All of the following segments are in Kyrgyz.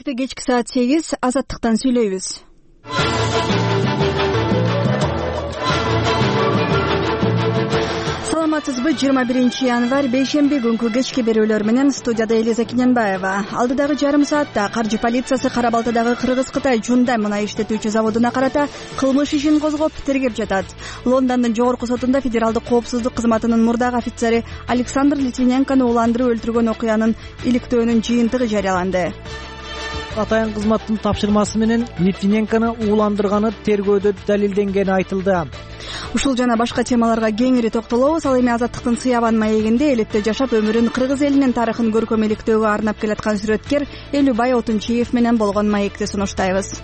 Понедельникте кечки саат 8 азаттыктан сүйлөйбүз. Саламатсызбы? 21 январь бейшемби күнкү кечки берүүлөр менен студияда Элиза Киненбаева. Алдыдагы жарым саатта каржы полициясы Кара-Балтадагы Кыргыз-Кытай Жундай мунай иштетүүчү заводуна карата кылмыш ишин козгоп тергеп жатат. Лондондун жогорку сотунда федералдык коопсуздук кызматынын мурдагы офицери Александр Литвиненкону уландырып өлтүргөн окуянын иликтөөнүн жыйынтыгы жарыяланды. Атайын кызматтын тапшырмасы менен Литвиненкону ууландырганы тергөөдө далилденгени айтылды. Ушул жана башка темаларга кеңири токтолобуз. Ал эми Азаттыктын сыябан маегинде элетте жашап өмүрүн кыргыз элинин тарыхын көркөм иликтөөгө арнап келаткан сүрөткер Элюбай Отунчиев менен болгон маекти сунуштайбыз.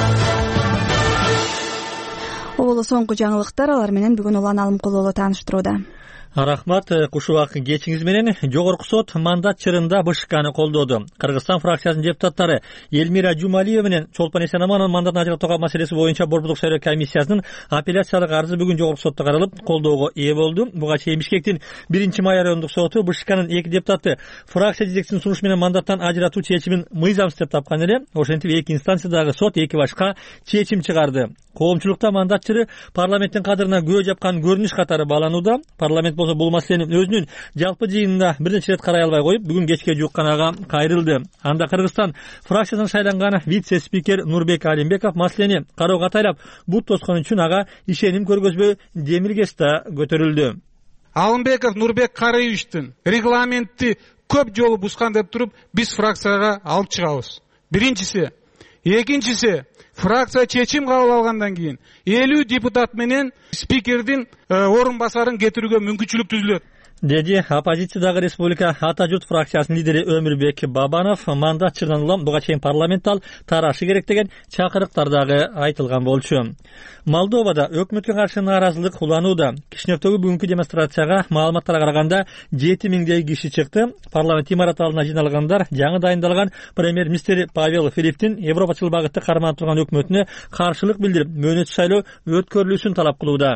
Оболу соңку жаңылыктар, алар менен бүгүн Улан Алымкулуулу тааныштырууда. Рахмат, кушубак кечиңиз менен. Жогорку сот мандат чырында БШКны колдоду. Кыргызстан фракциясынын депутаттары Элмира Жумалиева менен Чолпон Эсенамановдун мандатын ажыратууга маселеси боюнча Борбордук шайлоо комиссиясынын апелляциялык арызы бүгүн жогорку сотто каралып, колдоого ээ болду. Буга чейин Бишкектин 1-май райондук соту БШКнын 2 депутаты фракция жетекчисинин сунушу менен мандаттан ажыратуу чечимин мыйзамсыз деп тапкан эле. Ошентип 2 инстанциядагы сот 2 башка чечим чыгарды. Коомчулукта мандатчыры парламенттин кадырына күбө жапкан көрүнүш катары бааланууда. Парламент болсо бул маселени өзүнүн жалпы жыйынында бир нече рет карай албай коюп, бүгүн кечке жууккан ага кайрылды. Анда Кыргызстан фракциясынан шайланган вице-спикер Нурбек Алимбеков маселени кароого катайлап, бут тоскон үчүн ага ишеним көргөзбөй демилгеси да көтөрүлдү. Алымбеков Нурбек Карыевичтин регламентти көп жолу бускан деп туруп, биз фракцияга алып чыгабыз. Биринчиси. Экинчиси, фракция чечим кабыл алгандан кийин 50 депутат менен спикердин орун басарын кетирүүгө мүмкүнчүлүк түзүлөт, деди оппозициядагы Республика Ата журт фракциясынын лидери Өмүрбек Бабанов. Мандат чырынан улам буга чейин парламент тарашы керек деген чакырыктардагы айтылган болчу. Молдовада өкмөткө каршы нааразылык уланууда. Кишиневдөгү бүгүнкү демонстрацияга маалыматтарга караганда 7000 киши чыкты. Парламент имараты алдына жиналгандар жаңы дайындалган премьер-министр Павел Филипптин европачыл багытты карманып турган өкмөтүнө каршылык билдирип, мөөнөтсүз шайлоо өткөрүлүүсүн талап кылууда.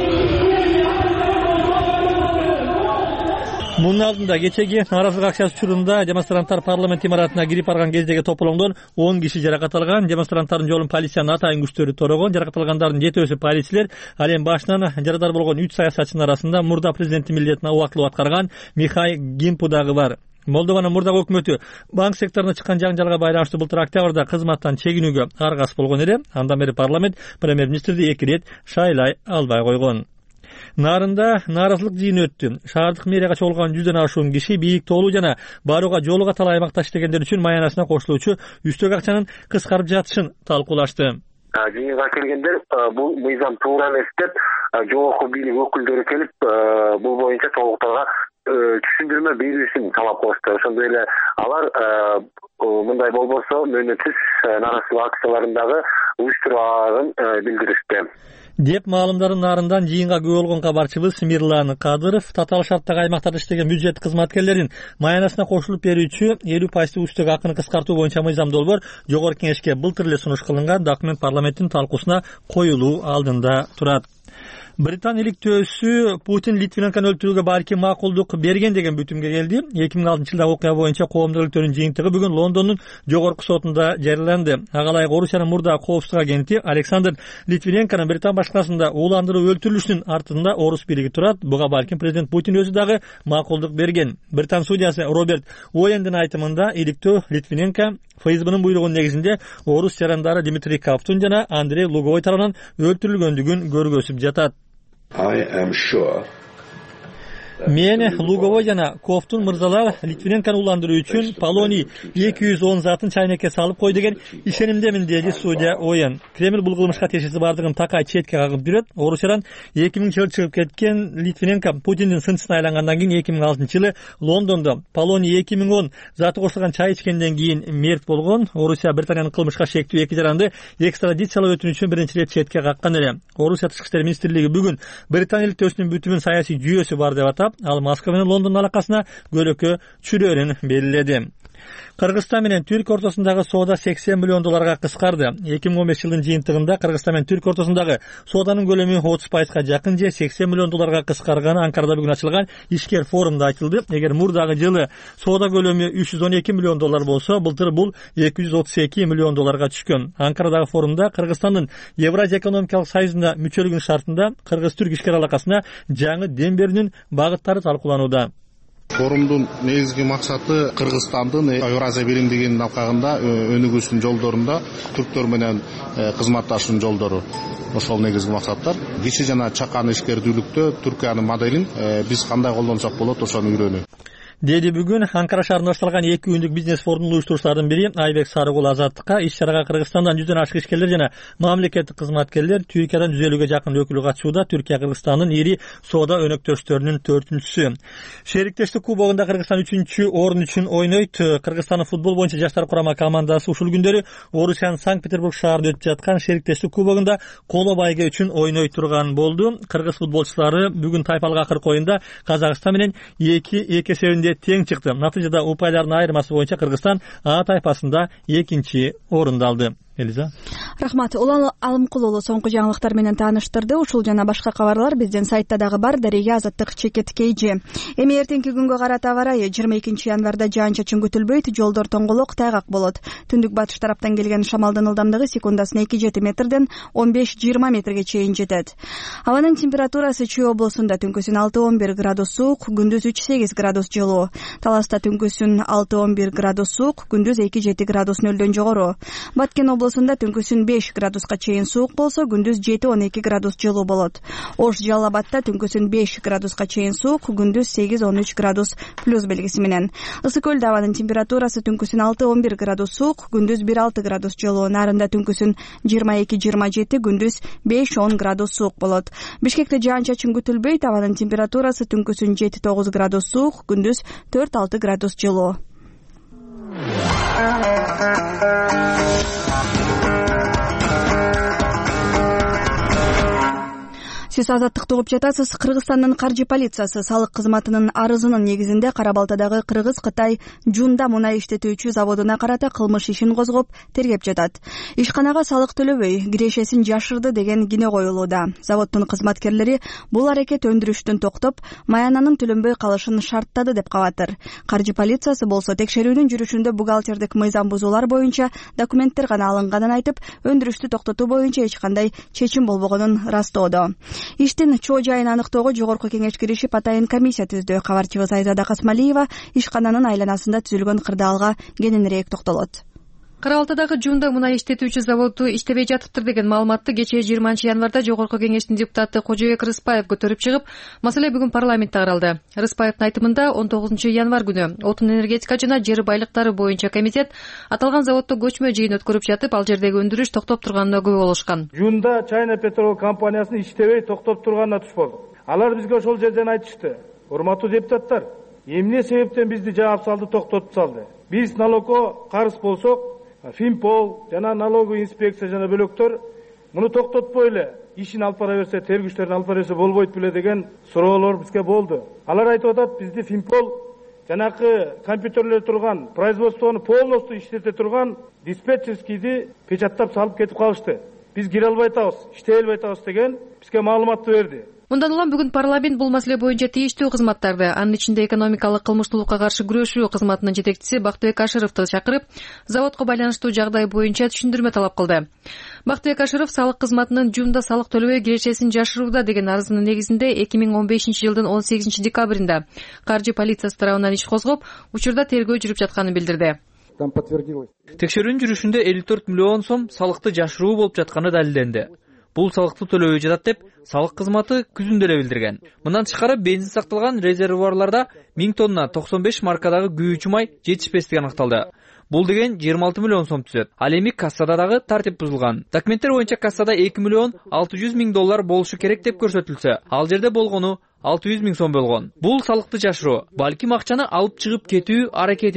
Мунун алдында кечеги нааразылык акциясы учурунда демонстранттар парламент имаратына кирип барган кездеги тополоңдон 10 киши жаракат алган. Демонстранттардын жолун полициянын атайын күчтөрү торогон. Жаракат алгандардын 7-өсү полицейлер. Ал эми башынан жарадар болгон 3 саясатчынын арасында мурда президенттин милдетин убактылуу аткарган Михай Гимпу дагы бар. Молдованын мурдагы өкмөтү банк секторуна чыккан жаңжалга байланыштуу былтыр октябрда кызматтан чегинүүгө аргасыз болгон эле. Андан бери парламент премьер-министрди 2 рет шайлай албай койгон. Нарында нааразылык жыйыны өттү. Шаардык мэрияга чогулган 100дөн ашуун киши бийик тоолуу жана барууга жолуга талай аймакта иштегендер үчүн маянасына кошулуучу үстөк акчанын кыскарып жатышын талкуулашты. Жыйынга келгендер бул мыйзам туура эмес деп жогорку бийлик өкүлдөрү келип, бул боюнча толуктарга түшүндүрмө берүүсүн талап кылышты. Ошондой эле алар мындай болбосо мөөнөтсүз нааразылык акцияларындагы уюштурарын билдиришти деп маалымдарын нарындан жыйынга күбө болгон кабарчыбыз Мирлан Кадыров татаал шарттагы аймактарда иштеген бюджет кызматкерлерин маянасына кошулуп берүүчү 50% үстөк акыны кыскартуу боюнча мыйзам долбоор жогорку кеңешке былтыр эле сунуш кылынган. Документ парламенттин талкуусуна коюлуу алдында турат. Британ иликтөөсү Путин Литвиненкону өлтүрүүгө балки макулдук берген деген бүтүмгө келди. 2006-жылдагы окуя боюнча коомдук иликтөөнүн жыйынтыгы бүгүн Лондондун жогорку сотунда жарыяланды. Ага ылайык Орусиянын мурда коопсуздук агенти Александр Литвиненконун Британ башкарасында ууландырып өлтүрүлүшүнүн артында орус бийлиги турат. Буга балким президент Путин өзү дагы макулдук берген. Британ судьясы Роберт Уэндин айтымында иликтөө Литвиненко ФСБнын буйругунун негизинде орус жарандары Дмитрий Ковтун жана Андрей Луговой тарабынан өлтүрүлгөндүгүн көргөзүп жатат. Мен Луговой жана Ковтун мырзалар Литвиненкону уландыруу үчүн полоний 210 затын чайнекке салып кой деген ишенимдемин, деди судья Оен. Кремль бул кылмышка тиешеси бардыгын такай четке кагып жүрөт. Орусиядан 2000-жылы чыгып кеткен Литвиненко Путиндин сынчысына айлангандан кийин 2006-жылы Лондондо полоний 2010 заты кошулган чай ичкенден кийин мерт болгон. Орусия Британиянын кылмышка шектүү эки жаранды экстрадициялоо өтүнүчүн биринчи ирет четке каккан эле. Орусия тышкы иштер министрлиги бүгүн Британ иликтөөсүнүн бүтүмүн саясий жүйөсү бар деп атап, ал Москва менен Лондондун алакасына көлөкө чүрөөрүн белгиледи. Кыргызстан менен Түркия ортосундагы соода $80 миллион кыскарды. 2015 жылдын жыйынтыгында Кыргызстан менен Түркия ортосундагы сооданын көлөмү 30% жакын же $80 миллион кыскарганы Анкарада бүгүн ачылган ишкер форумда айтылды. Эгер мурдагы жылы соода көлөмү $312 миллион болсо, былтыр бул $232 миллион түшкөн. Анкарадагы форумда Кыргызстандын Евразия экономикалык союзуна мүчөлүгүнүн шартында кыргыз-түрк ишкер алакасына жаңы дем берүүнүн багыттары талкууланууда. Форумдун негизги максаты Кыргызстандын Евразия биримдигинин алкагында өнүгүүсүнүн жолдорунда түрктөр менен кызматташуунун жолдору. Ошол негизги максаттар. Кичи жана чакан ишкердүүлүктө Түркиянын моделин биз кандай колдонсок болот, ошону үйрөнүү. Деди бүгүн Анкара шаарында башталган 2 күндүк бизнес форумдун уюштуруучуларынын бири Айбек Сарыгул Азаттыкка иш чарага Кыргызстандан 100дөн ашык ишкерлер жана мамлекеттик кызматкерлер Түркиядан 150ге жакын өкүлү катышууда. Түркия Кыргызстандын ири соода өнөктөштөрүнүн 4-сү. Шериктештик кубогунда Кыргызстан 3-чү орун үчүн ойнойт. Кыргызстандын футбол боюнча жаштар курама командасы ушул күндөрү Орусиянын Санкт-Петербург шаарында өтүп жаткан шериктештик кубогунда коло байге үчүн ойной турган болду. Кыргыз футболчулары бүгүн тайпалык акыркы оюнда Казакстан менен 2 эсебинде тең чыкты. Натыйжада упайлардын айырмасы боюнча Кыргызстан А тайпасында 2-чи орунду алды. Элиза. Рахмат. Улан Алымкулулу соңку жаңылыктар менен тааныштырды. Ушул жана башка кабарлар биздин сайтта дагы бар. Дарега Азаттык чекет KG. Эми эртеңки күнгө карата аба ырайы 22 январда жаан-чачын күтүлбөйт, жолдор тоңголок, тайгак болот. Түндүк батыш тараптан келген шамалдын ылдамдыгы секундасына 2-7 метрден 15-20 метрге чейин жетет. Абанын температурасы Чүй облусунда түнкүсүн 6-11 градус суук, күндүз 3-8 градус жылуу. Таласта түнкүсүн 6-11 градус суук, күндүз 2-7 градус нөлдөн жогору. Баткен облусунда түнкүсүн 5 градуска чейин суук болсо, күндүз 7-12 градус жылуу болот. Ош Жалал Абадта түнкүсүн 5 градуска чейин суук, күндүз 8-13 градус плюс белгиси менен. Ысык көлдө абанын температурасы түнкүсүн 6-11 градус суук, күндүз 1-6 градус жылуу. Нарында түнкүсүн 22-27, күндүз 5-10 градус суук болот. Бишкекте жаан-чачын күтүлбөйт, абанын температурасы түнкүсүн 7-9 градус суук, күндүз 4-6 градус жылуу. Сиз Азаттыкты угуп жатасыз. Кыргызстандын каржы полициясы салык кызматынын арызынын негизинде Кара Балтадагы Кыргыз-Кытай Жунда мунай иштетүүчү заводуна карата кылмыш ишин козгоп тергеп жатат. Ишканага салык төлөбөй, кирешесин жашырды деген кине коюлууда. Заводдун кызматкерлери бул аракет өндүрүштүн токтоп, маянанын төлөнбөй калышын шарттады деп кабатыр. Каржы полициясы болсо текшерүүнүн жүрүшүндө бухгалтердик мыйзам бузуулар боюнча документтер гана алынганын айтып, өндүрүштү токтотуу боюнча эч кандай чечим болбогонун ырастоодо. Иштин чоо жайын аныктоого жогорку кеңеш киришип атайын комиссия түздү. Кабарчыбыз Айзада Касмалиева ишкананын айланасында түзүлгөн кырдаалга кененирээк токтолот. Кара Балтадагы Жунда мунай иштетүүчү заводу иштебей жатыптыр деген маалыматты кечээ 20 январда жогорку кеңештин депутаты Кожобек Рыспаев көтөрүп чыгып, маселе бүгүн парламентте каралды. Рыспаевдин айтымында 19 январ күнү отун энергетика жана жер байлыктары боюнча комитет аталган заводдо көчмө жыйын өткөрүп жатып, ал жердеги өндүрүш токтоп турганына күбө болушкан. Жунда Чайна Петрол компаниясынын иштебей токтоп турганына туш болдук. Алар бизге ошол жерден айтышты: урматтуу депутаттар, эмне себептен бизди жаап салды, токтотуп салды? Биз налогко карыз болсок, Финпол жана налоговый инспекция жана бөлөктөр муну токтотпой эле ишин алып бара берсе, тергүүчүлөрдүн алып бара берсе болбойт беле деген суроолор бизге болду. Алар айтып атат, бизди Финпол жанакы компьютерлер турган, производствону полностью иштете турган диспетчерскийди печаттап салып кетип калышты. Биз кире албай атабыз, иштей албай атабыз деген бизге маалыматты берди. Мындан улам бүгүн парламент бул маселе боюнча тийиштүү кызматтарды, анын ичинде экономикалык кылмыштуулукка каршы күрөшүү кызматынын жетекчиси Бактыбек Ашыровду чакырып, заводко байланыштуу жагдай боюнча түшүндүрмө талап кылды. Бактыбек Ашыров салык кызматынын Жунда салык төлөбөй кирешесин жашырууда деген арызынын негизинде 2015 жылдын 18 декабрында каржы полициясы тарабынан иш козгоп, учурда тергөө жүрүп жатканын билдирди. Текшерүүнүн жүрүшүндө 54 миллион сом салыкты жашыруу болуп жатканы далилденди. Бул салыкты төлөбөй жатат деп салык кызматы күзүндө эле билдирген. Мындан тышкары бензин сакталган резервуарларда 1000 тонна 95 маркадагы күйүүчү май жетишпестиги аныкталды. Бул деген 26 миллион сом түзөт. Ал эми кассада дагы тартип бузулган. Документтер боюнча кассада 2 миллион 600 миң доллар болушу керек деп көрсөтүлсө, ал жерде болгону 600 миң сом болгон. Бул салыкты жашыруу, балким акчаны алып чыгып кетүү аракетидир.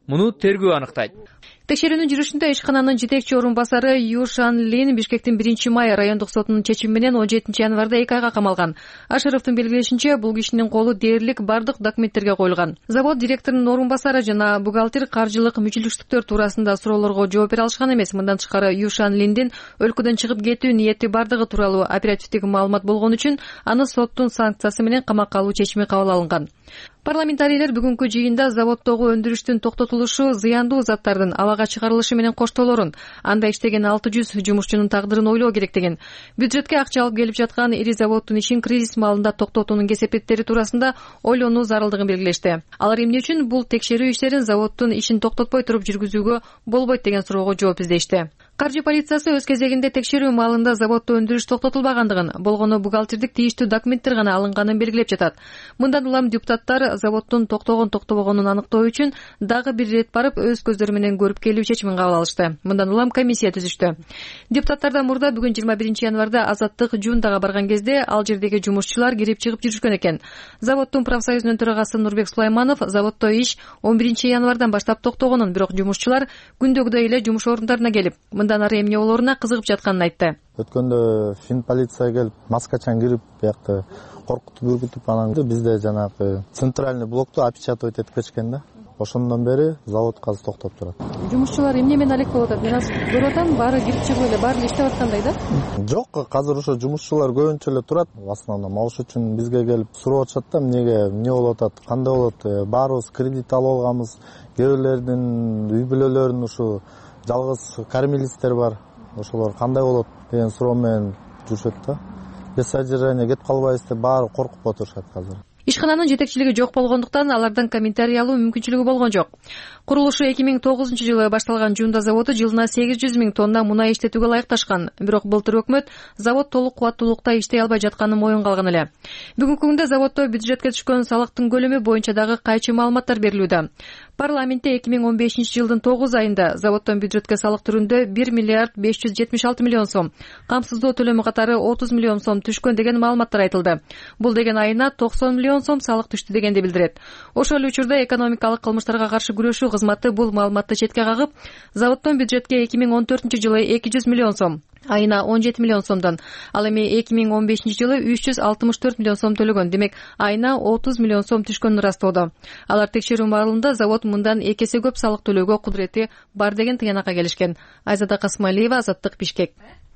муну тергөө аныктайт. Текшерүүнүн жүрүшүндө ишкананын жетекчи орун басары Ю Шан Лин Бишкектин 1-май райондук сотунун чечими менен 17-январда 2 айга камалган. Ашыровдун белгилешинче, бул кишинин колу дээрлик бардык документтерге коюлган. Завод директорунун орун басары жана бухгалтер каржылык мүчүлдүктөр туурасында суроолорго жооп бере алышкан эмес. Мындан тышкары Ю Шан Линдин өлкөдөн чыгып кетүү ниети бардыгы тууралуу оперативдик маалымат болгон үчүн аны соттун санкциясы менен камакка алуу чечими кабыл алынган. Парламентарийлер бүгүнкү жыйында заводдогу өндүрүштүн токтотулушу зыяндуу заттардын абага чыгарылышы менен коштоолорун, анда иштеген 600 жумушчунун тагдырын ойлоо керек деген, бюджетке акча алып келип жаткан ири заводдун ишин кризис маалында токтотуунун кесепеттери туурасында ойлонуу зарылдыгын белгилешти. Алар эмне үчүн бул текшерүү иштерин заводдун ишин токтотпой туруп жүргүзүүгө болбойт деген суроого жооп издешти. Каржы полициясы өз кезегинде текшерүү маалында заводдо өндүрүш токтотулбагандыгын, болгону бухгалтердик тийиштүү документтер гана алынганын белгилеп жатат. Мындан улам депутаттар заводдун токтобогонун аныктоо үчүн дагы бир ирет барып, өз көздөрү менен көрүп келүү чечимин кабыл алышты. Мындан улам комиссия түзүштү. Депутаттардан мурда бүгүн 21-январда Азаттык Жундага барган кезде ал жердеги жумушчулар кирип чыгып жүрүшкөн экен. Заводдун профсоюзунун төрагасы Нурбек Сулайманов заводдо иш 11-январдан баштап токтогонун, бирок жумушчулар күндөгүдөй эле жумуш орундарына келип, мындан ары эмне болоруна кызыгып жатканын айтты. Өткөндө фин полиция келип, маскачан кирип, биякта коркутуп үргүтүп, анан бизде жанагы центральный блокту опечатывать этип кетишкен да. Ошондон бери завод азыр токтоп турат. Жумушчулар эмне менен алектеп атат? Мен азыр көрүп атам, баары кирип чыгып эле, баары иштеп аткандай да? Жок, азыр ошо жумушчулар көбүнчө эле турат. В основном ошол үчүн бизге келип сурап атышат да, эмне болуп атат, кандай болот? Баарыбыз кредит алып алганбыз. Кээ бирлердин үй бүлөлөрүнүн ушу жалгыз кормилистер бар. Ошолор кандай болот деген суроо менен жүрүшөт да. Без содержания кетип калбайбыз деп баары коркуп отурушат азыр. Ишкананын жетекчилиги жок болгондуктан алардан комментарий алуу мүмкүнчүлүгү болгон жок. Курулушу 2009-жылы башталган Жунда заводу жылына 800 000 тонна мунай иштетүүгө ылайыкташкан. Бирок былтыр өкмөт завод толук кубаттуулукта иштей албай жатканын моюнга алган эле. Бүгүнкү күндө заводдо бюджетке түшкөн салыктын көлөмү боюнча дагы кайчы маалыматтар берилүүдө. Парламентте 2015-жылдын 9 айында заводдон бюджетке салык түрүндө 1 миллиард 576 миллион сом, камсыздоо төлөмү катары 30 миллион сом түшкөн деген маалыматтар айтылды. Бул деген айына 90 миллион сом салык түштү дегенди билдирет. Ошол учурда экономикалык кылмыштарга каршы күрөшүү кызматы бул маалыматты четке кагып, заводдон бюджетке 2014-жылы 200 миллион сом, айына 17 миллион сомдон, ал эми 2015-жылы 364 миллион сом төлөгөн, демек айына 30 миллион сом түшкөнүн ырастоодо. Алар текшерүү маалында завод мындан 2 эсе көп салык төлөөгө кудурети бар деген тыянакка келишкен. Айзада Касмалиева, Азаттык, Бишкек.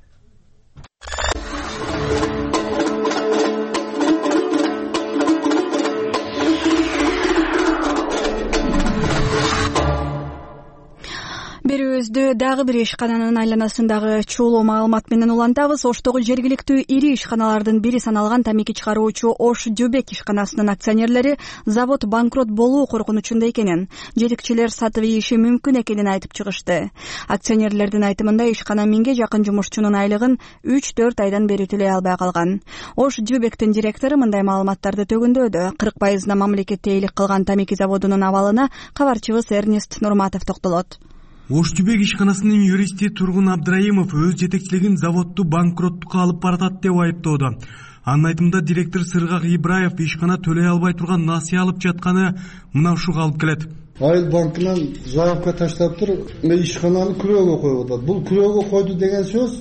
Берүүбүздү дагы бир ишкананын айланасындагы чуулуу маалымат менен улантабыз. Оштогу жергиликтүү ири ишканалардын бири саналган тамеки чыгаруучу Ош Жөбек ишканасынын акционерлери завод банкрот болуу коркунучунда экенин, жетекчилер сатып ийиши мүмкүн экенин айтып чыгышты. Акционерлердин айтымында ишкана 1000ге жакын жумушчунун айлыгын 3-4 айдан бери төлөй албай калган. Ош Жөбектин директору мындай маалыматтарды төгүндөдө. 40% мамлекеттеээлик кылган тамеки заводунун абалына кабарчыбыз Эрнест Нурматов токтолот. Ош Жөбек ишканасынын юристи Тургун Абдрайымов өз жетекчилигин заводду банкроттукка алып баратат деп айыптоодо. Анын айтымында директор Сыргак Ибраев ишкана төлөй албай турган насыя алып жатканы мына ушуга алып келет. Айыл банкынан заявка таштап туруп, ишкананы күрөөгө коюп атат. Бул күрөөгө койду деген сөз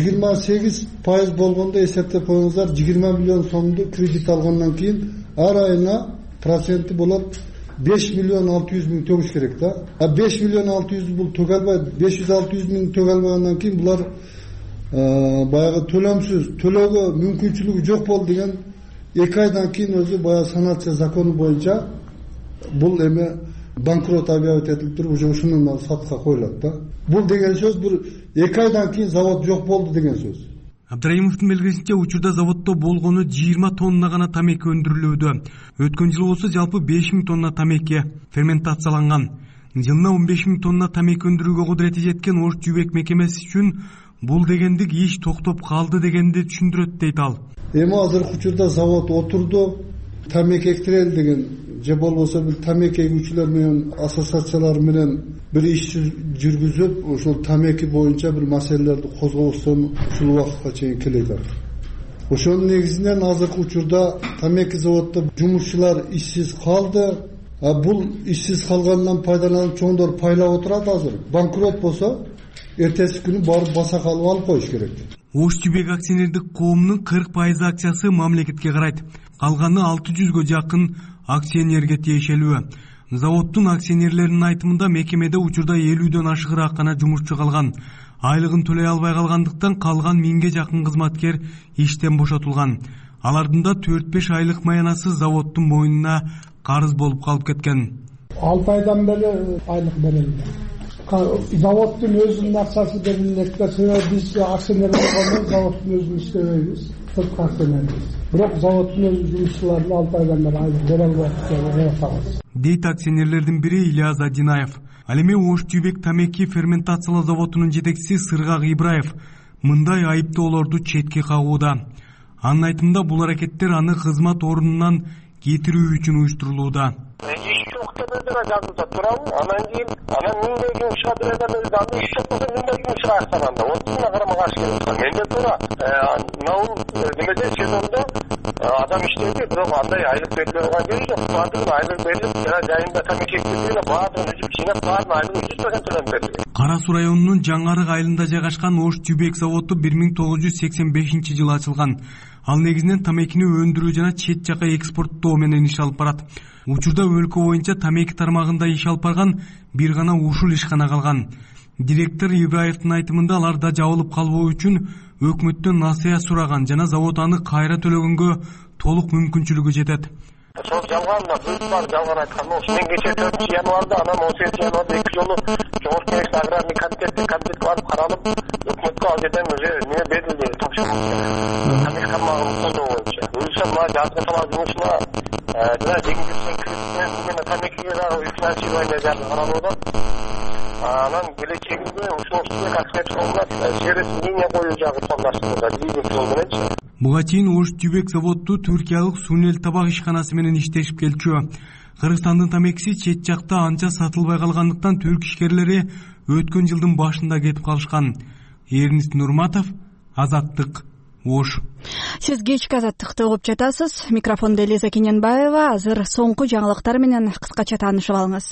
28% болгондо эсептеп коюңуздар, 20 миллион сомду кредит алгандан кийин ар айына проценти болот 5 миллион 600 миң төгүш керек да. 5 миллион 600 бул төг албай, 500-600 миң төг албагандан кийин булар баягы төлөмсүз, төлөөгө мүмкүнчүлүгү жок болду деген 2 айдан кийин өзү баягы санация закону боюнча бул эме банкрот объявить этилип туруп, уже ушунун сатка коюлат да. Бул деген сөз бир 2 айдан кийин завод жок болду деген сөз. Абдрайымовдун белгисинче, учурда заводдо болгону 20 тонна гана тамеки өндүрүлүүдө. Өткөн жылы болсо жалпы 5000 тонна тамеки ферментацияланган. Жылына 15000 тонна тамеки өндүрүүгө кудурети жеткен Ош Жөбек мекемеси үчүн бул дегендик иш токтоп калды дегенди түшүндүрөт дейт ал. Эми азыркы учурда завод отурду, тамеки эктерели деген же болбосо бир тамеки эгүүчүлөр менен ассоциациялар менен бир иш жүргүзүп, ошол тамеки боюнча бир маселелерди козгобостон ушул убакытка чейин келет. Ошонун негизинен азыркы учурда тамеки заводдо жумушчулар ишсиз калды. Бул ишсиз калгандан пайдаланып чоңдор пайлап отурат азыр. Банкрот болсо, эртеси күнү барып баса калып алып коюш керек. Ош Түбек акционердик коомунун 40% акциясы мамлекетке карайт. Калганы 600гө жакын акционерге тиешелүү. Заводдун акционерлеринин айтымында мекемеде учурда 50дөн ашыгыраак гана жумушчу калган. Айлыгын төлөй албай калгандыктан калган 1000ге жакын кызматкер иштен бошотулган. Алардын да 4-5 айлык маянасы заводдун мойнуна карыз болуп калып кеткен. 6 айдан бери айлык берилди. Заводдун өзүнүн акчасы берилмекте, себеби биз акционер болгондон заводдун өзүн иштебейбиз. Сырткы акционербиз. Бирок заводдун өзү жумушчуларына 6 айдан бери айлык бере албайт дейт акционерлердин бири Ильяз Адинаев. Ал эми Ош Түбек тамеки ферментациялоо заводунун жетекчиси Сыргак Ибраев мындай айыптоолорду четке кагууда. Анын айтымында бул аракеттер аны кызмат ордунан кетирүү үчүн уюштурулууда. Жазылса турабы, анан кийин мындай жумушка береді, аны иш жок болсо мындай жумушка аяктаганда, отуна карама каршы келет. Менде туура немеде сезондо адам иштейди, бирок андай айлык бериле турган жери жок. Баардыгы айлык берилип, жана жайында тамеки экиптери баардыгын үзүп жыйнап, баардыгын айлыгын 100% төлөп берди. Кара Суу районунун Жаңарык айылында жайгашкан Ош Түбек заводу 1985-жылы ачылган. Ал негизинен тамекини өндүрүү жана чет жака экспорттоо менен иш алып барат. Учурда өлкө боюнча тамеки тармагында иш алып барган бир гана ушул ишкана калган. Директор Ибраевдин айтымында аларда жабылып калбоо үчүн өкмөттөн насыя сураган жана завод аны кайра төлөгөнгө толук мүмкүнчүлүгү жетет. Сол жалган жалган айткан. Мен кече 4-январда, анан 18-январда 2 жолу Жогорку Кеңеш аграрный комитетке барып каралып, өкмөткө ал жерден неме берилди, тапшырма. Тамек тармагын колдоо боюнча. Өзү мына жазгы тамак жумушуна жана жеңилдетилген кредиттен именно тамекиге дагы финансирование жагы каралууда. Анан келечегинде ушул Түбек акционерлерге сервис линия коюу жагы пландаштырылды, лизинг жол мененчи. Буга чейин Ош Түбек заводу түркиялык Сунел табак ишканасы менен иштешип келчү. Кыргызстандын тамекиси чет жакта анча сатылбай калгандыктан түрк ишкерлери өткөн жылдын башында кетип калышкан. Эрнис Нурматов, Азаттык, Ош. Сиз кечки Азаттыкты угуп жатасыз. Микрофондо Элиза Кененбаева. Азыр соңку жаңылыктар менен кыскача таанышып алыңыз.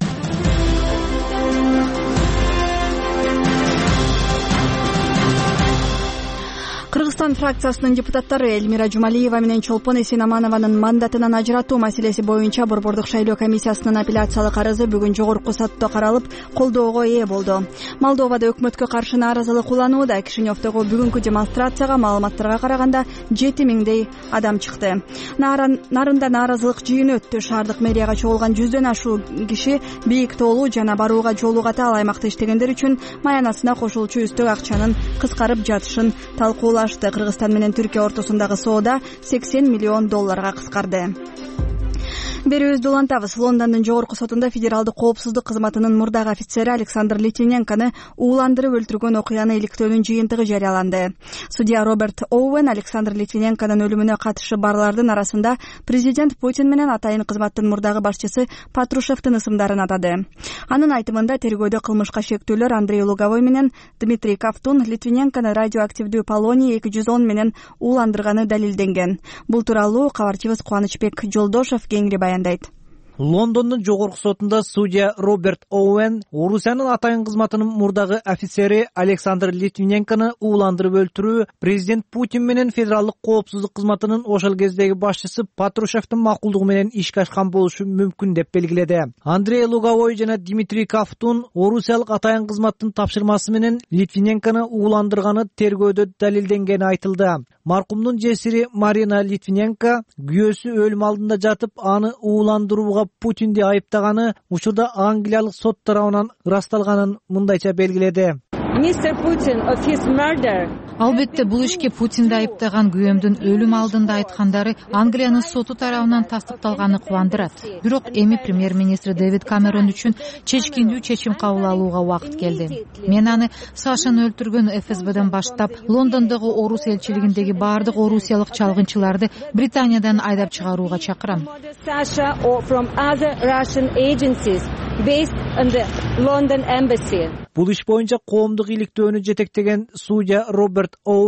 Кыргызстан фракциясынын депутаттары Элмира Жумалиева менен Чолпон Эсенаманованын мандатынан ажыратуу маселеси боюнча Борбордук шайлоо комиссиясынын апелляциялык арызы бүгүн жогорку сотто каралып, колдоого ээ болду. Молдовада өкмөткө каршы нааразылык уланууда. Кишиневдогу бүгүнкү демонстрацияга маалыматтарга караганда 7000дей адам чыкты. Нарында нааразылык жыйыны өттү. Шаардык мэрияга чогулган 100дөн ашуу киши бийик тоолуу жана барууга жолу ката ал аймакта иштегендер үчүн маянасына кошулчу үстөк акчанын кыскарып жатышын талкуулашты. Кыргызстан менен Түркия ортосундагы соода $80 миллион кыскарды. Берүүбүздү улантабыз. Лондондун жогорку сотунда федералдык коопсуздук кызматынын мурдагы офицери Александр Литвиненкону ууландырып өлтүргөн окуяны иликтөөнүн жыйынтыгы жарыяланды. Судья Роберт Оуэн Александр Литвиненконун өлүмүнө катышы барлардын арасында президент Путин менен атайын кызматтын мурдагы башчысы Патрушевдин ысымдарын атады. Анын айтымында тергөөдө кылмышка шектүүлөр Андрей Луговой менен Дмитрий Ковтун Литвиненкону радиоактивдүү полоний 210 менен ууландырганы далилденген. Бул тууралуу кабарчыбыз Кубанычбек Жолдошов кеңири баяндайт. Лондондун жогорку сотунда судья Роберт Оуэн Орусиянын атайын кызматынын мурдагы офицери Александр Литвиненкону ууландырып өлтүрүү президент Путин менен федералдык коопсуздук кызматынын ошол кездеги башчысы Патрушевдин макулдугу менен ишке ашкан болушу мүмкүн деп белгиледи. Андрей Луговой жана Дмитрий Ковтун орусиялык атайын кызматтын тапшырмасы менен Литвиненкону ууландырганы тергөөдө далилденгени айтылды. Маркумдун жесири Марина Литвиненко күйөөсү өлүм алдында жатып, аны ууландырууга Путинди айыптаганы учурда Англиялык сот тарабынан ырасталганын мындайча белгиледи. Албетте бул ишке Путинди айыптаган күйөөмдүн өлүм алдында айткандары Англиянын соту тарабынан тастыкталганы кубандырат. Бирок эми премьер-министр Дэвид Камерон үчүн чечкиндүү чечим кабыл алууга убакыт келди. Мен аны Сашаны өлтүргөн ФСБден баштап Лондондогу Орус элчилигиндеги баардык орусиялык чалгынчыларды Британиядан айдап чыгарууга чакырам. Бул иш боюнча коомдук иликтөөнү жетектеген судья Роберт Оуэн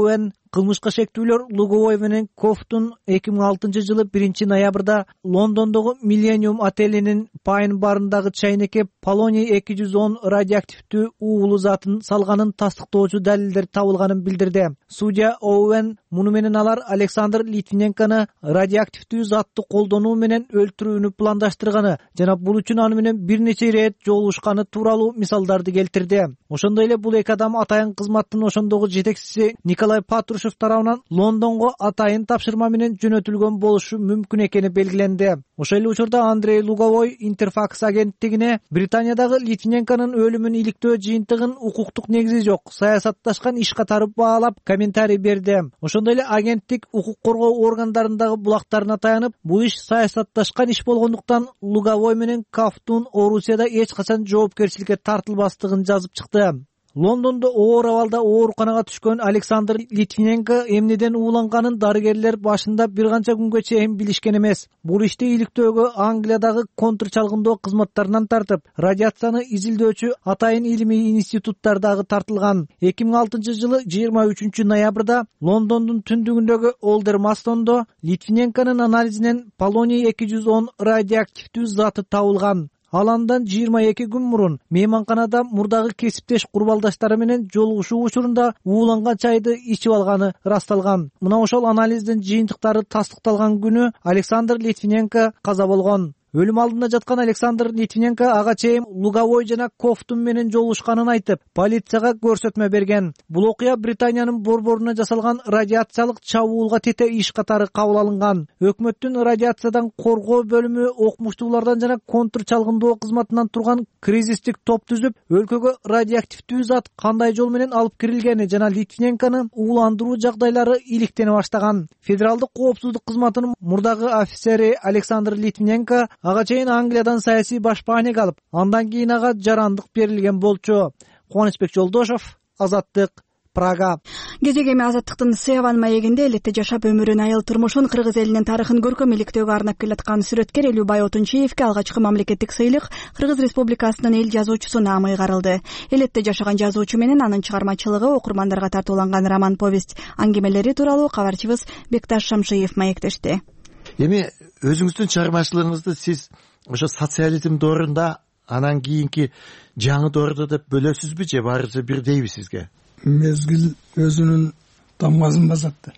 кылмышка шектүүлөр Луговой менен Кофтун 2006-жылы 1-ноябрда Лондондогу Millennium отелинин Pine барындагы чайнекке полоний 210 радиоактивдүү уулуу затын салганын тастыктоочу далилдер табылганын билдирди. Судья Оуэн муну менен алар Александр Литвиненкону радиоактивдүү затты колдонуу менен өлтүрүүнү пландаштырганы жана бул үчүн аны менен бир нече ирет жолугушканы тууралуу мисалдарды келтирди. Ошондой эле бул эки адам атайын кызматтын ошондогу жетекчиси Николай Патрушев тарабынан Лондонго атайын тапшырма менен жөнөтүлгөн болушу мүмкүн экени белгиленди. Ошол эле учурда Андрей Луговой Интерфакс агенттигине Британиядагы Литвиненконун өлүмүн иликтөө жыйынтыгын укуктук негизи жок, саясатташкан иш катары баалап комментарий берди. Ошондой эле агенттик укук коргоо органдарындагы булактарына таянып, бул иш саясатташкан иш болгондуктан Луговой менен Кофтун Орусияда эч качан жоопкерчиликке тартылбастыгын жазып чыкты. Лондондо оор абалда ооруканага түшкөн Александр Литвиненко эмнеден ууланганын дарыгерлер башында бир канча күнгө чейин билишкен эмес. Бул ишти иликтөөгө Англиядагы контрчалгындоо кызматтарынан тартып, радиацияны изилдөөчү атайын илимий институттар дагы тартылган. 2006-жылы 23-ноябрда Лондондун түндүгүндөгү Олдермастондо Литвиненконун анализинен полоний 210 радиоактивдүү заты табылган. Ал андан 22 күн мурун мейманканада мурдагы кесиптеш курбалдаштары менен жолугушуу учурунда ууланган чайды ичип алганы ырасталган. Мына ошол анализдин жыйынтыктары тастыкталган күнү Александр Литвиненко каза болгон. Өлүм алдында жаткан Александр Литвиненко ага чейин Луговой жана Кофтун менен жолугушканын айтып, полицияга көрсөтмө берген. Бул окуя Британиянын борборуна жасалган радиациялык чабуулга тете иш катары кабыл алынган. Өкмөттүн радиациядан коргоо бөлүмү окумуштуулардан жана контрчалгындоо кызматынан турган кризистик топ түзүп, өлкөгө радиоактивдүү зат кандай жол менен алып кирилгени жана Литвиненкону ууландыруу жагдайлары иликтене баштаган. Федералдык коопсуздук кызматынын мурдагы офицери Александр Литвиненко ага чейин Англиядан саясий башпаанек алып, андан кийин ага жарандык берилген болчу. Кубанычбек Жолдошов, Азаттык, Прага. Кезек эми Азаттыктын Севан маегинде элетте жашап өмүрүн, айыл турмушун, кыргыз элинин тарыхын көркөм иликтөөгө арнап келаткан сүрөткер Элүүбай Отунчиевке алгачкы мамлекеттик сыйлык Кыргыз Республикасынын эл жазуучусу наамы ыйгарылды. Элетте жашаган жазуучу менен анын чыгармачылыгы окурмандарга тартууланган роман повесть аңгемелери тууралуу кабарчыбыз Бекташ Шамшиев маектешти. Эми өзүңүздүн чыгармачылыгыңызды сиз ошо социализм доорунда, анан кийинки жаңы доордо деп бөлөсүзбү же баарыбызы бирдейби сизге? Мезгил өзүнүн тамгасын басат.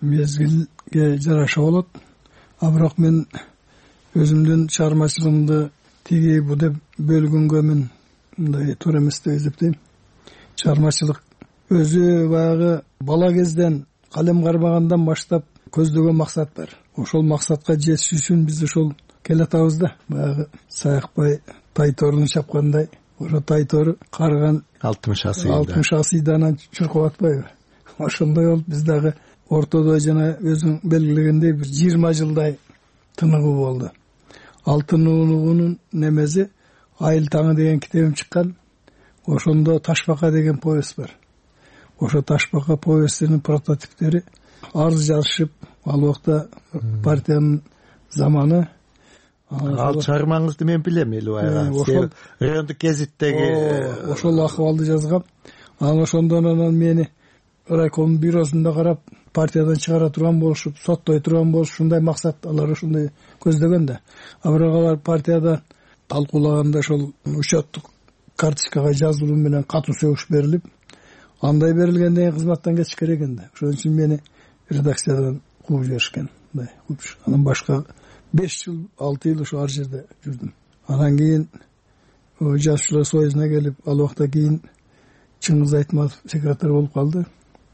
Мезгилге жараша болот. А бирок мен өзүмдүн чыгармачылыгымды тиги бу деп бөлгөнгө мен мындай туура эмес деп эсептейм. Чыгармачылык өзү баягы бала кезден калем кармагандан баштап көздөгөн максат бар. Ошол максатка жетиш үчүн биз ошол келатабыз да. Баягы Саякбай Тайторун чапкандай, ошо Тайтор карган 60 асыйдан чуркап атпайбы. Ошондой болуп биз дагы ортодо жана өзүң белгилегендей бир 20 жылдай тыныгуу болду. Ал тыныгуунун немеси Айыл таңы деген китебим чыккан. Ошондо Ташбака деген повесть бар. Ошо Ташбака повестинин прототиптери арыз жазышып, ал убакта партиянын заманы. Ал чыгармаңызды мен билем, Элүүбай. Райондук гезиттеги ошол акыбалды жазгам. Анан ошондон мени райком бюросунда карап, партиядан чыгара турган болушуп, соттой турган болуш, ушундай максат алар ушундай көздөгөн да. А бирок алар партияда талкуулаганда ошол учеттук карточкага жазылуу менен катуу сөгүш берилип, андай берилгенден кийин кызматтан кетиш керек экен да. Ошон үчүн мени редакциядан кууп жиберишкен. Анан башка 5 жыл, 6 жыл ошо ар жерде жүрдүм. Анан кийин Жазуучулар союзуна келип, ал убакта кийин Чыңгыз Айтматов секретарь болуп калды.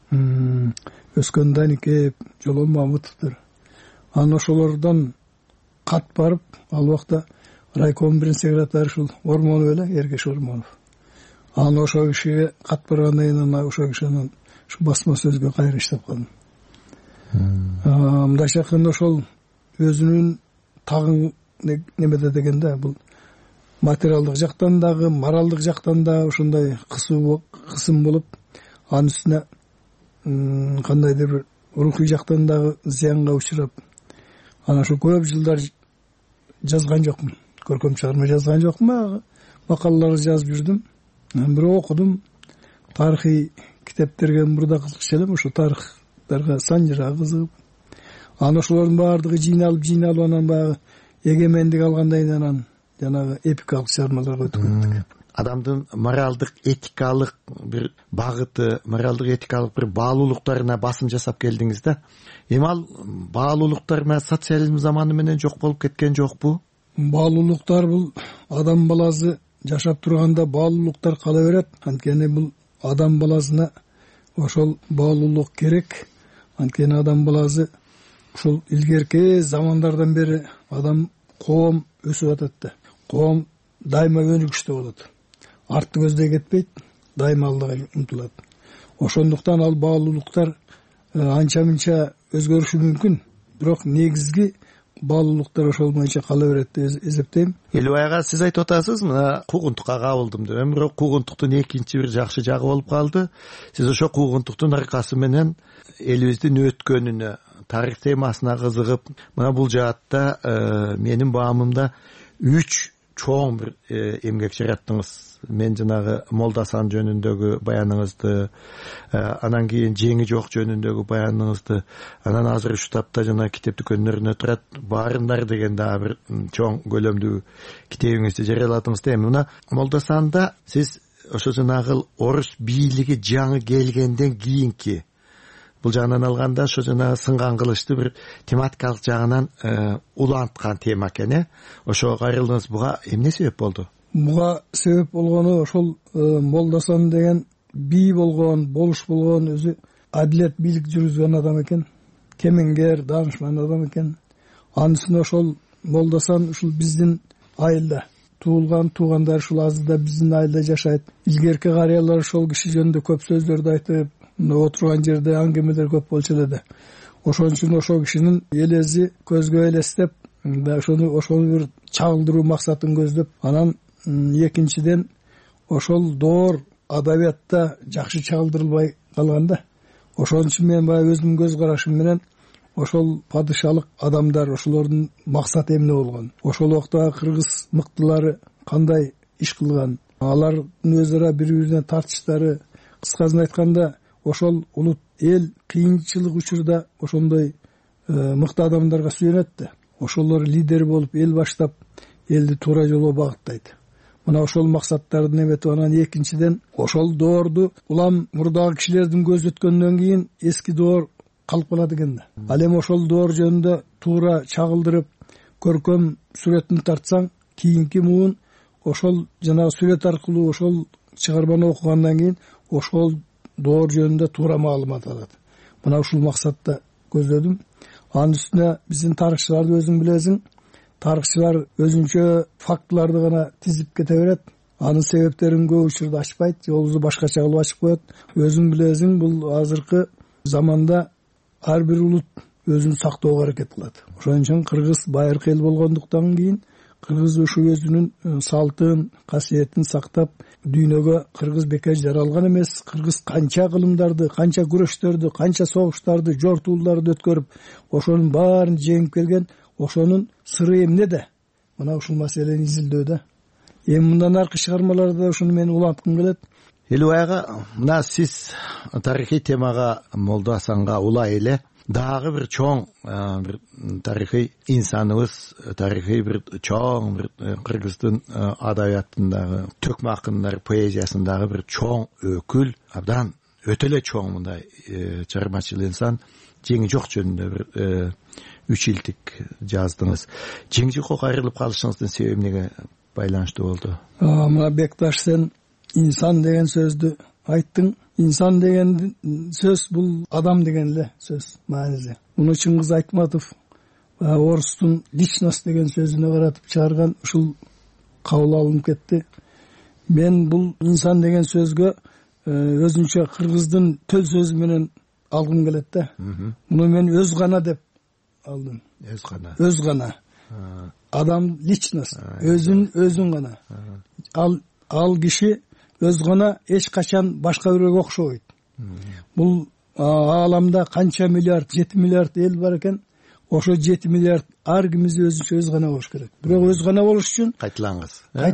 Өскөн Даникеев, Жолон Мамытовдор. Анан ошолордон кат барып, ал убакта райком биринчи секретарь ушул Ормонов эле, Эргеш Ормонов. Анан ошол кишиге кат баргандан кийин ошол киши анан ушу басма сөзгө кайра иштеп калдым. Мындайча айтканда ошол өзүнүн тагын немеде дегенде бул материалдык жактан дагы, моралдык жактан да ошондой кысым болуп, анын үстүнө кандайдыр бир рухий жактан дагы зыянга учурап, анан ошо көп жылдар жазган жокмун. Көркөм чыгарма жазган жокмун, макалалар жазып жүрдүм. Бирок окудум, тарыхый китептерге мурда кызыкчу элем, ошо тарых чыгармачылыктарга санжыра кызыгып, анан ошолордун баардыгы жыйналып анан баягы эгемендик алгандан анан жанагы эпикалык чыгармаларга өтүп кеттик. Адамдын моралдык этикалык бир багыты, моралдык этикалык бир баалуулуктарына басым жасап келдиңиз да. Эми ал баалуулуктар социализм заманы менен жок болуп кеткен жокпу? Баалуулуктар бул адам баласы жашап турганда баалуулуктар кала берет. Анткени бул адам баласына ошол баалуулук керек. Анткени адам баласы ушул илгерки замандардан бери коом өсүп атат да. Коом дайыма өнүгүштө болот. Артты көздөй кетпейт, дайыма алдыга умтулат. Ошондуктан ал баалуулуктар анча-мынча өзгөрүшү мүмкүн, бирок негизги баалуулуктар ошол боюнча кала берет деп эсептейм. Элбайга сиз айтып атасыз, мына куугунтукка кабылдым деп. Бирок куугунтуктун экинчи бир жакшы жагы болуп калды. Сиз ошо куугунтуктун аркасы менен элибиздин өткөнүнө, тарых темасына кызыгып, мына бул жаатта менин баамымда 3 чоң бир эмгек жараттыңыз. Мен жанагы Молдасан жөнүндөгү баяныңызды, анан кийин жеңи жок жөнүндөгү баяныңызды, анан азыр ушу тапта жана китеп дүкөнлөрүнө турат баарындар деген дагы бир чоң көлөмдүү китебиңизди жарыяладыңыз да. Эми мына Молдасанда сиз ошо жанагы орус бийлиги жаңы келгенден кийинки бул жагынан алганда ошо жанагы сынган кылычты бир тематикалык жагынан уланткан тема экен. Ошого кайрылдыңыз. Буга эмне себеп болду? Буга себеп болгону ошол Молдасан деген бий болуш болгон өзү адилет бийлик жүргүзгөн адам экен. Кемеңгер, даанышман адам экен. Анын үстүнө ошол Молдасан ушул биздин айылда туугандар ушул азырда биздин айылда жашайт. Илгерки карыялар ошол киши жөнүндө көп сөздөрдү айтып, отурган жерде аңгемелер көп болчу эле. Ошон үчүн ошол кишинин элези көзгө элестеп, ошону бир чагылдыруу максатын көздөп, анан экинчиден ошол доор адабиятта жакшы чагылдырылбай калганда, ошон үчүн мен баягы өзүмдүн көз карашым менен ошол падышалык адамдар, ошолордун максаты эмне болгон, ошол убакта кыргыз мыктылары кандай иш кылган, алардын өз ара бири-биринен тартыштары, кыскасын айтканда ошол улут эл кыйынчылык учурда ошондой мыкты адамдарга сүйөнөт да. Ошолор лидер болуп, эл баштап, элди туура жолго багыттайт. Мына ошол максаттарды эметип, анан экинчиден ошол доорду улам мурдагы кишилердин көзү өткөндөн кийин эски доор калып калат экен да. Ал эми ошол доор жөнүндө туура чагылдырып, көркөм сүрөтүн тартсаң, кийинки муун ошол жанагы сүрөт аркылуу ошол чыгарманы окугандан кийин ошол доор жөнүндө туура маалымат алат. Мына ушул максатта көздөдүм. Анын үстүнө биздин тарыхчыларды өзүң билесиң, тарыхчылар өзүнчө фактыларды гана тизип кете берет. Анын себептерин көп учурда ачпайт, же болбосо башкача кылып ачып коет. Өзүң билесиң, бул азыркы заманда ар бир улут өзүн сактоого аракет кылат. Ошон үчүн кыргыз байыркы эл болгондуктан кийин кыргыз ушу өзүнүн салтын, касиетин сактап, дүйнөгө кыргыз бекер жаралган эмес. Кыргыз канча кылымдарды, канча күрөштөрдү, канча согуштарды, жортууларды өткөрүп, ошонун баарын жеңип келген. Ошонун сыры эмнеде? Мына ушул маселени изилдөөдө. Эми мындан аркы чыгармаларда ушуну мен уланткым келет. Элбайга, мына сиз тарыхый темага Молдасанга улай эле дагы бир чоң бир тарыхый инсаныбыз, тарыхый бир чоң бир кыргыздын адабиятындагы төкмө акындар поэзиясындагы бир чоң өкүл, абдан өтө эле чоң мындай чыгармачыл инсан, жеңи жок жөнүндө бир 3 илтик жаздыңыз. Жеңи жокко кайрылып калышыңыздын себеби эмнеге байланыштуу болду? Мына Бекташ, сен инсан деген сөздү айттың. Инсан деген сөз бул адам деген эле сөз мааниси. Муну Чыңгыз Айтматов орустун личность деген сөзүнө каратып чыгарган, ушул кабыл алынып кетти. Мен бул инсан деген сөзгө өзүнчө кыргыздын төл сөзү менен алгым келет да. Муну мен өз гана деп алдым. Өз гана. Адам личность, өзүн гана. Ал киши өз гана эч качан башка бирөөгө окшобойт. Бул ааламда канча миллиард, 7 миллиард эл бар экен. Ошо 7 миллиард ар кимиз өзүнчө өз гана болуш керек. Бирок өз гана болуш үчүн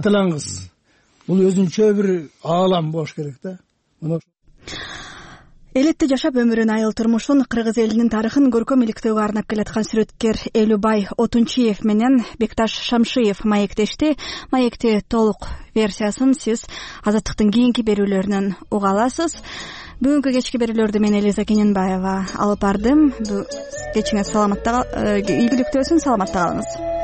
кайталаңыз. Бул өзүнчө бир аалам болуш керек да. Элетте жашап өмүрүн, айыл турмушун, кыргыз элинин тарыхын көркөм иликтөөгө арнап келаткан сүрөткер Элюбай Отунчиев менен Бекташ Шамшиев маектешти. Маекти толук версиясын сиз Азаттыктын кийинки берүүлөрүнөн уга аласыз. Бүгүнкү кечки берүүлөрдү мен Элиза Кененбаева алып бардым. Кечиңиз игиликтүү болсун, саламатта калыңыз.